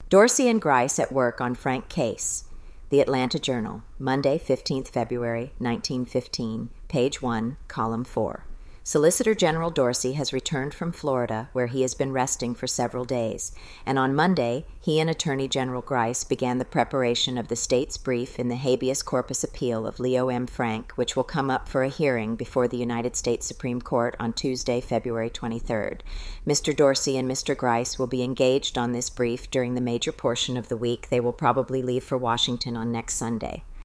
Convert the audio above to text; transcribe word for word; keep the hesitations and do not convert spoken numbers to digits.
Dorsey and Grice at work on Frank case. The Atlanta Journal, Monday, fifteenth February, nineteen fifteen, page one, column four. Solicitor General Dorsey has returned from Florida, where he has been resting for several days, and on Monday, he and Attorney General Grice began the preparation of the state's brief in the habeas corpus appeal of Leo M. Frank, which will come up for a hearing before the United States Supreme Court on Tuesday, February twenty-third. Mister Dorsey and Mister Grice will be engaged on this brief during the major portion of the week. They will probably leave for Washington on next Sunday.